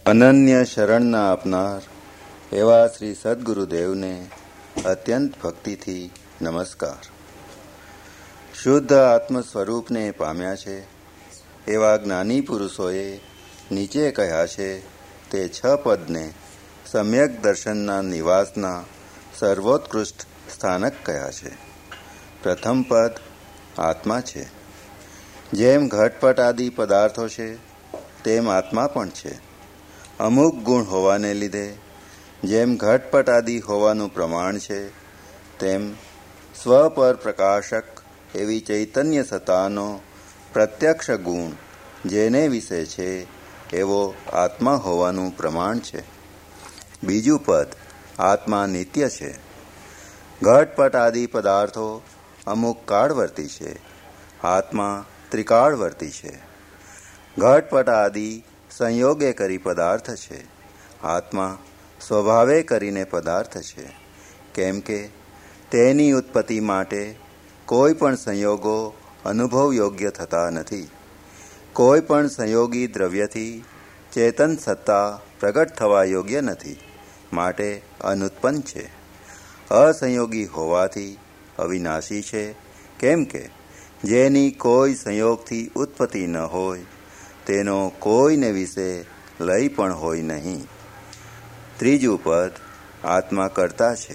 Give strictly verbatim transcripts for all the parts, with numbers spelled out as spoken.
અનન્ય શરણના આપનાર એવા શ્રી સદગુરુદેવને અત્યંત ભક્તિથી નમસ્કાર. શુદ્ધ આત્મ સ્વરૂપને પામ્યા છે એવા જ્ઞાની પુરુષોએ નીચે કહ્યા છે તે છ પદને સમ્યક દર્શનના નિવાસના સર્વોત્કૃષ્ટ સ્થાનક કહ્યા છે. પ્રથમ પદ આત્મા છે. જેમ ઘટપટ આદિ પદાર્થો છે તેમ આત્મા પણ છે. અમુક ગુણ હોવાને લીધે જેમ ઘટપટ આદિ હોવાનું પ્રમાણ છે તેમ સ્વ પર પ્રકાશક એવી ચૈતન્ય સત્તાનો પ્રત્યક્ષ ગુણ જેને વિશે છે એવો આત્મા હોવાનું પ્રમાણ છે. બીજું પદ આત્મા નિત્ય છે. ઘટપટ આદિ પદાર્થો અમુક કાળવર્તી છે. આત્મા ત્રિકાળવર્તી છે. ઘટપટ આદિ સંયોગે કરી પદાર્થ છે. આત્મા સ્વભાવે કરીને પદાર્થ છે. કેમ કે તેની ઉત્પત્તિ માટે કોઈ પણ સંયોગો અનુભવ યોગ્ય થતા નથી. કોઈ પણ સંયોગી દ્રવ્યથી ચેતન સત્તા પ્રગટ થવા યોગ્ય નથી, માટે અનુત્પન્ન છે. અસંયોગી હોવાથી અવિનાશી છે. કેમ કે જેની કોઈ સંયોગથી ઉત્પત્તિ ન હોય તેનો કોઈને વિશે લય પણ હોય નહીં. ત્રીજું પદ આત્મા કર્તા છે.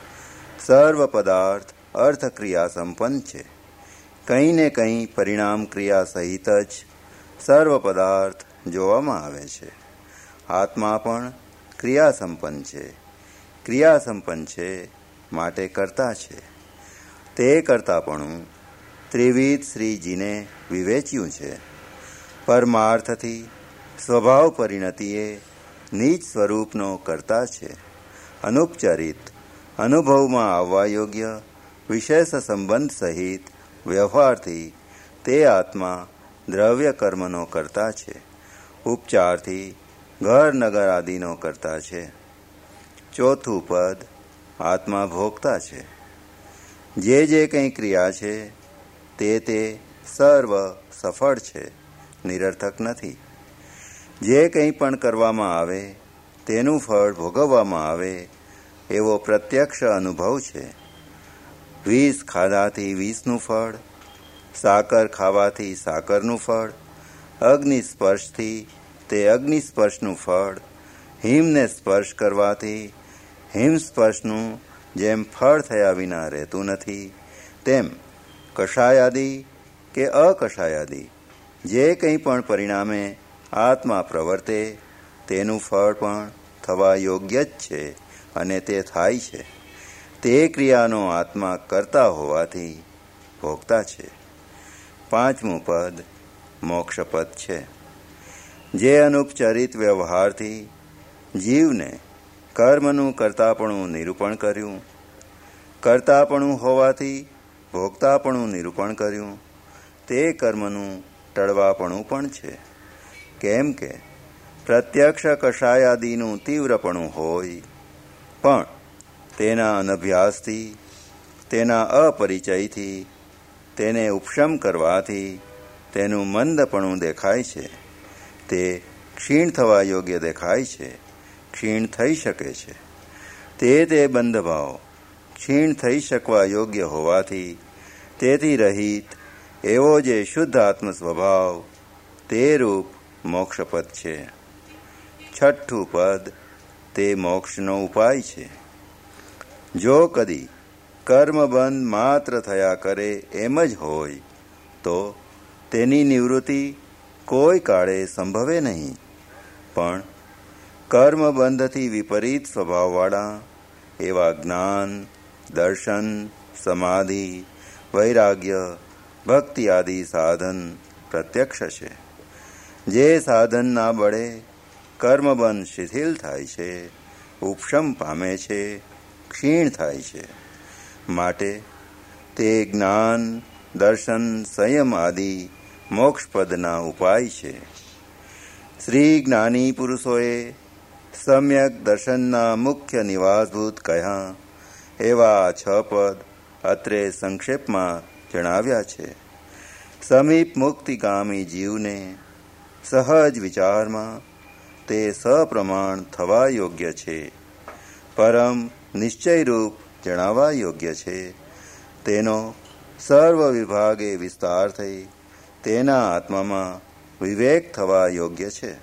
સર્વ પદાર્થ અર્થક્રિયા સંપન્ન છે. કંઈ ને કંઈ પરિણામ ક્રિયા સહિત જ સર્વ પદાર્થ જોવામાં આવે છે. આત્મા પણ ક્રિયા સંપન્ન છે. ક્રિયા સંપન્ન છે માટે કર્તા છે. તે કર્તાપણું ત્રિવિધ શ્રીજીને વિવેચ્યું છે. પરમાર્થથી સ્વભાવ પરિણતિએ નિજ સ્વરૂપનો કર્તા છે. અનુપચરિત અનુભવમાં આવવા યોગ્ય વિશેષ સંબંધ સહિત વ્યવહારથી તે આત્મા દ્રવ્ય કર્મનો કર્તા છે. ઉપચારથી ઘર નગર આદિનો કર્તા છે. ચોથું પદ આત્મા ભોગતા છે. જે જે કંઈ ક્રિયા છે તે તે સર્વ સફળ છે, નિરર્થક નથી. જે કંઈ પણ કરવામાં આવે તેનું ફળ ભોગવવામાં આવે એવો પ્રત્યક્ષ અનુભવ છે. વિષ ખાધાથી વિષનું ફળ, સાકર ખાવાથી સાકરનું ફળ, અગ્નિ સ્પર્શથી તે અગ્નિ સ્પર્શનું ફળ, હિમને સ્પર્શ કરવાથી હિમ સ્પર્શનું જેમ ફળ થયા વિના રહેતું નથી તેમ કષાયાદી કે અકષાયાદી જે કંઈ પણ પરિણામે આત્મા પ્રવર્તે તેનું ફળ પણ થવા યોગ્ય જ છે અને તે થાય છે. તે ક્રિયાનો આત્મા કરતા હોવાથી ભોગતા છે. પાંચમું પદ મોક્ષપદ છે. જે અનુપચરિત વ્યવહારથી જીવને કર્મનું કર્તાપણું નિરૂપણ કર્યું, કર્તાપણું હોવાથી ભોગતાપણું નિરૂપણ કર્યું, તે કર્મનું ટળવાપણું પણ છે. કેમ કે પ્રત્યક્ષ કષાયાદિનું તીવ્રપણું હોય પણ તેના અનભ્યાસથી, તેના અપરિચયથી, તેને ઉપશમ કરવાથી તેનું મંદપણું દેખાય છે. તે ક્ષીણ થવા યોગ્ય દેખાય છે, ક્ષીણ થઈ શકે છે. તે તે બંધભાવ ક્ષીણ થઈ શકવા યોગ્ય હોવાથી તેથી રહિત એવો જે શુદ્ધ આત્મ સ્વભાવ તે રૂપ મોક્ષપદ છે. છઠ્ઠું પદ તે મોક્ષનો ઉપાય છે. જો કદી કર્મબંધ માત્ર થયા કરે એમ જ હોય તો તેની નિવૃત્તિ કોઈ કાળે સંભવે નહીં. પણ કર્મબંધથી વિપરીત સ્વભાવવાળા એવા જ્ઞાન, દર્શન, સમાધિ, વૈરાગ્ય, ભક્તિ આદિ સાધન પ્રત્યક્ષ છે. જે સાધનના બળે કર્મબંધ શિથિલ થાય છે, ઉપશમ પામે છે, ક્ષીણ થાય છે. માટે તે જ્ઞાન, દર્શન, સંયમ આદિ મોક્ષપદના ઉપાય છે. શ્રી જ્ઞાની પુરુષોએ સમ્યક દર્શનના મુખ્ય નિવાસભૂત કહ્યા એવા છ પદ અત્રે સંક્ષેપમાં જણાવ્યા છે. સમીપ મુક્તિગામી જીવને સહજ વિચારમાં તે સપ્રમાણ થવા યોગ્ય છે, પરમ નિશ્ચયરૂપ જણાવવા યોગ્ય છે, તેનો સર્વ વિભાગે વિસ્તાર થઈ તેના આત્મામાં વિવેક થવા યોગ્ય છે.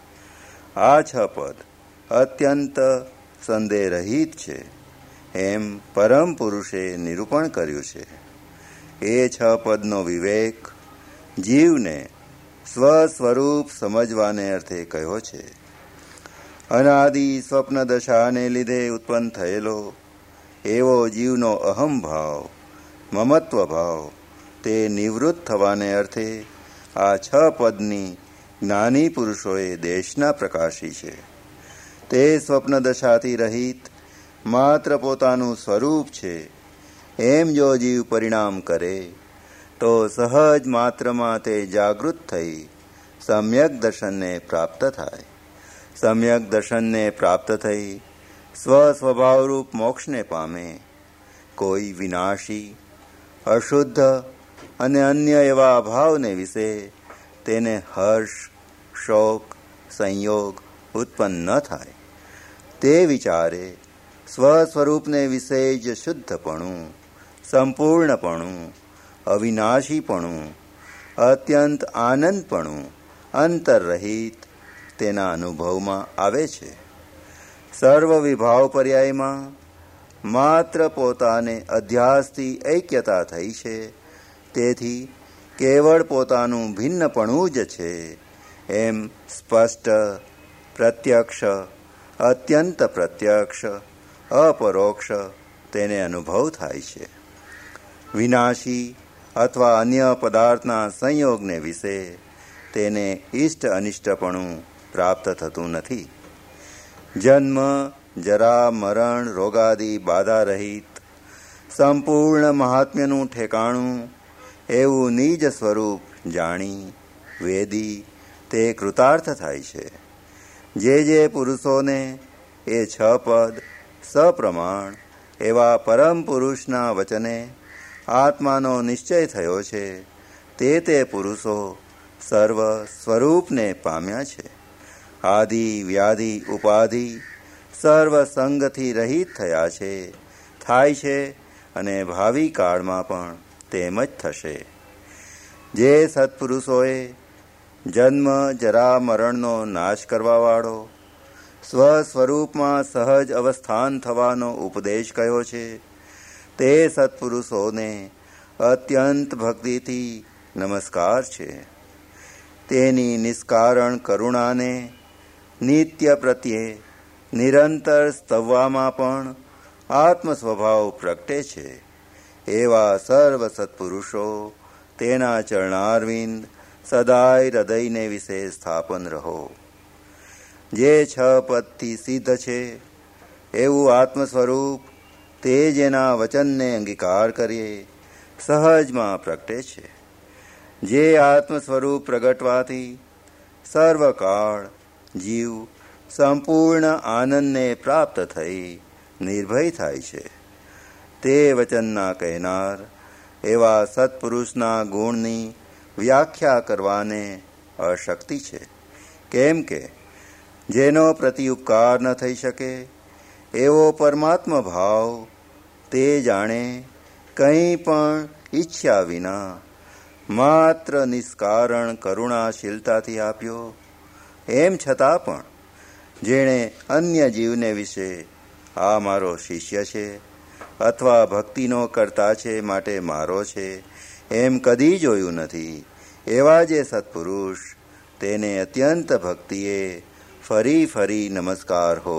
આ છ પદ અત્યંત સંદેહરહિત છે એમ પરમ પુરુષે નિરૂપણ કર્યું છે. એ છ પદનો વિવેક જીવને સ્વ સ્વરૂપ સમજવાને અર્થે કહ્યો છે. અનાદિ સ્વપ્ન દશાને લીધે ઉત્પન્ન થયેલો એવો જીવનો અહમ ભાવ, મમત્વ ભાવ તે નિવૃત્ત થવાને અર્થે આ છ પદની જ્ઞાની પુરુષોએ દેશના પ્રકાશી છે. તે સ્વપ્ન દશાથી રહિત માત્ર પોતાનું સ્વરૂપ છે એમ જો જીવ પરિણામ કરે તો સહજ માત્રમાં તે જાગૃત થઈ સમ્યક દર્શનને પ્રાપ્ત થાય. સમ્યક દર્શનને પ્રાપ્ત થઈ સ્વ સ્વભાવરૂપ મોક્ષને પામે. કોઈ વિનાશી, અશુદ્ધ અને અન્ય એવા અભાવને વિશે તેને હર્ષ, શોક, સંયોગ ઉત્પન્ન ન થાય. તે વિચારે સ્વ સ્વરૂપને વિશે જ શુદ્ધપણું, સંપૂર્ણપણું, અવિનાશીપણું, અત્યંત આનંદપણું અંતરરહિત તેના અનુભવમાં આવે છે. સર્વ વિભાવ પર્યાયમાં માત્ર પોતાને અધ્યાસથી ઐક્યતા થઈ છે, તેથી કેવળ પોતાનું ભિન્નપણું જ છે એમ સ્પષ્ટ, પ્રત્યક્ષ, અત્યંત પ્રત્યક્ષ, અપરોક્ષ તેને અનુભવ થાય છે. વિનાશી અથવા અન્ય પદાર્થના સંયોગને વિશે તેને ઇષ્ટ અનિષ્ટપણું પ્રાપ્ત થતું નથી. જન્મ, જરા, મરણ, રોગાદી બાધા રહિત સંપૂર્ણ મહાત્મ્યનું ઠેકાણું એવું નિજ સ્વરૂપ જાણી વેદી તે કૃતાર્થ થાય છે. જે જે પુરુષોને એ છ પદ સપ્રમાણ એવા પરમ પુરુષના વચને આત્માનો નિશ્ચય થયો છે, તે તે પુરુષો સર્વ સ્વરૂપને પામ્યા છે. આદિ વ્યાધિ ઉપાધિ સર્વ સંગથી રહિત થયા છે, થાય છે અને ભાવિ કાળમાં પણ તેમ જ થશે. જે સત્પુરુષોએ જન્મ, જરા, મરણનો નાશ કરવાવાળો સ્વ સ્વરૂપમાં સહજ અવસ્થાન થવાનો ઉપદેશ કયો છે, તે સત્પુરુષોને અત્યંત ભક્તિથી નમસ્કાર છે. તેની નિષ્કારણ કરુણાને નિત્ય પ્રત્યે નિરંતર સ્તવવામાં પણ આત્મ સ્વભાવ પ્રગટે છે. એવા સર્વ સત્પુરુષો તેના ચરણારવિંદ સદાય હૃદયને વિશે સ્થાપન રહો. જે છ પદથી સિદ્ધ છે એવું આત્મ સ્વરૂપ તે જેના વચનને અંગીકાર કરીએ સહજમાં પ્રગટે છે. જે આત્મ સ્વરૂપ પ્રગટવાથી સર્વકાળ જીવ સંપૂર્ણ આનંદને પ્રાપ્ત થઈ નિર્ભય થાય છે. તે વચનના કહેનાર એવા સત્પુરુષના ગુણની વ્યાખ્યા કરવાને અશક્તિ છે. કેમ કે જેનો પ્રતિઉપકાર ન થઈ શકે એવો પરમાત્મા ભાવ તે જાણે કંઈ પણ ઈચ્છ્યા વિના માત્ર નિષ્કારણ કરુણાશીલતાથી આપ્યો. એમ છતાં પણ જેણે અન્ય જીવને વિશે આ મારો શિષ્ય છે અથવા ભક્તિનો કરતા છે માટે મારો છે એમ કદી જોયું નથી, એવા જે સત્પુરુષ તેને અત્યંત ભક્તિએ ફરી ફરી નમસ્કાર હો.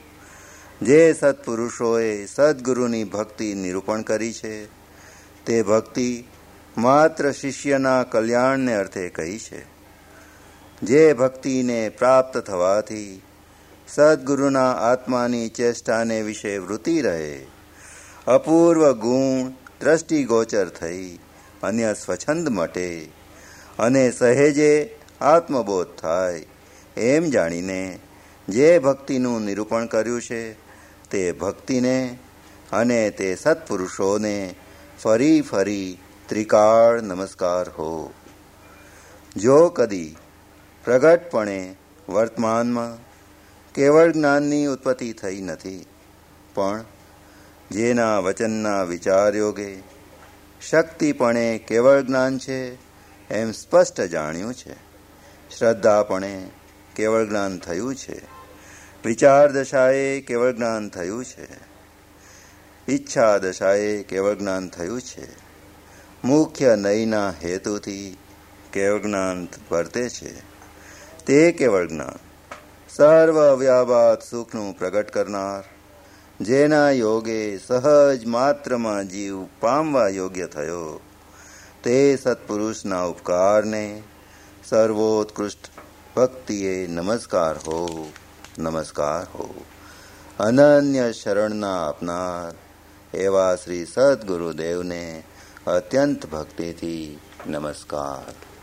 જે સત્પુરુષોએ સદ્ગુરુની ભક્તિ નિરૂપણ કરી છે તે ભક્તિ માત્ર શિષ્યના કલ્યાણને અર્થે કહી છે. જે ભક્તિને પ્રાપ્ત થવાથી સદ્ગુરુના આત્માની ચેષ્ટાને વિશે વૃત્તિ રહે, અપૂર્વ ગુણ દ્રષ્ટિગોચર થઈ અન્ય સ્વચ્છંદ મટે અને સહેજે આત્મબોધ થાય એમ જાણીને જે ભક્તિનું નિરૂપણ કર્યું છે તે ભક્તિને અને તે સત્પુરુષોને ફરી ફરી ત્રિકાળ નમસ્કાર હો. જો કદી પ્રગટપણે વર્તમાનમાં કેવળ જ્ઞાનની ઉત્પત્તિ થઈ નથી, પણ જેના વચનના વિચાર યોગે શક્તિપણે કેવળ જ્ઞાન છે એમ સ્પષ્ટ જાણ્યું છે. શ્રદ્ધાપણે કેવળ જ્ઞાન થયું છે, વિચાર દશાએ કેવળ જ્ઞાન થયું છે, ઈચ્છા દશાએ કેવળ જ્ઞાન થયું છે. મુખ્ય નયના હેતુથી કેવળ જ્ઞાન વર્તે છે. તે કેવળ જ્ઞાન સર્વ વ્યાપાત સુખનું પ્રગટ કરનાર, જેના યોગે સહજ માત્રમાં જીવ પામવા યોગ્ય થયો, તે સત્પુરુષના ઉપકારને સર્વોત્કૃષ્ટ ભક્તિએ નમસ્કાર હો, નમસ્કાર હો. અનન્ય શરણના આપનાર એવા શ્રી સદગુરુદેવને અત્યંત ભક્તિથી નમસ્કાર.